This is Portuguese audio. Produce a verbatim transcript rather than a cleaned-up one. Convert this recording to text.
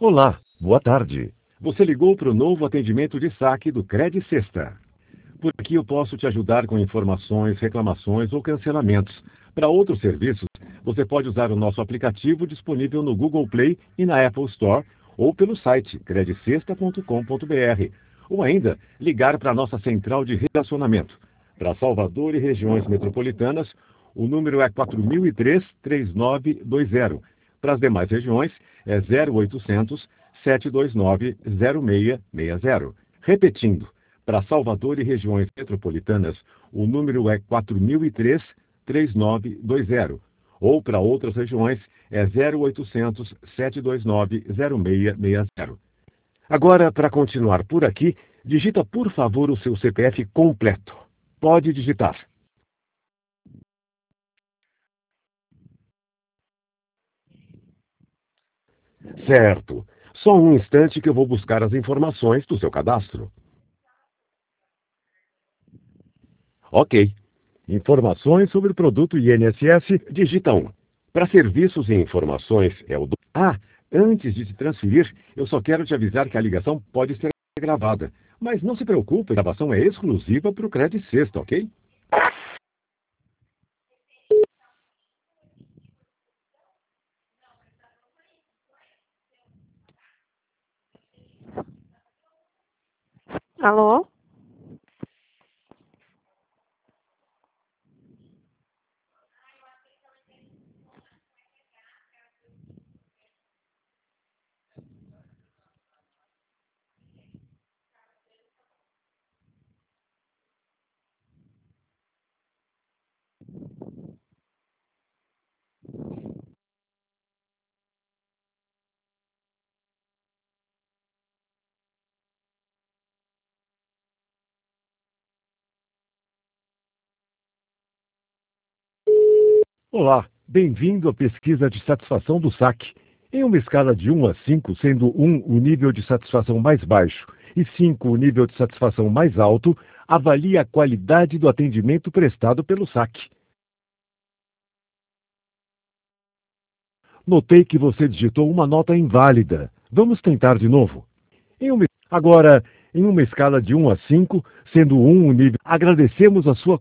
Olá, boa tarde. Você ligou para o novo atendimento de saque do Cred Sexta. Por aqui eu posso te ajudar com informações, reclamações ou cancelamentos. Para outros serviços, você pode usar o nosso aplicativo disponível no Google Play e na Apple Store ou pelo site cred sexta ponto com ponto br, ou ainda ligar para a nossa central de relacionamento. Para Salvador e regiões metropolitanas, o número é quatro mil e três, trinta e nove vinte. Para as demais regiões, é zero oitocentos, sete dois nove, zero seis seis zero. Repetindo, para Salvador e regiões metropolitanas, o número é quatro mil e três, trinta e nove vinte. Ou para outras regiões, é zero oitocentos, sete dois nove, zero seis seis zero. Agora, para continuar por aqui, digita por favor o seu C P F completo. Pode digitar. Certo. Só um instante que eu vou buscar as informações do seu cadastro. Ok. Informações sobre o produto I N S S, digita um. Para serviços e informações, é o dois. Ah, antes de te transferir, eu só quero te avisar que a ligação pode ser gravada. Mas não se preocupe, a gravação é exclusiva para o Cred Sexta, ok? Alô? Olá, bem-vindo à pesquisa de satisfação do saque. Em uma escala de um a cinco, sendo um o nível de satisfação mais baixo e cinco o nível de satisfação mais alto, avalie a qualidade do atendimento prestado pelo saque. Notei que você digitou uma nota inválida. Vamos tentar de novo. Em uma... Agora, em uma escala de um a cinco, sendo um o nível, agradecemos a sua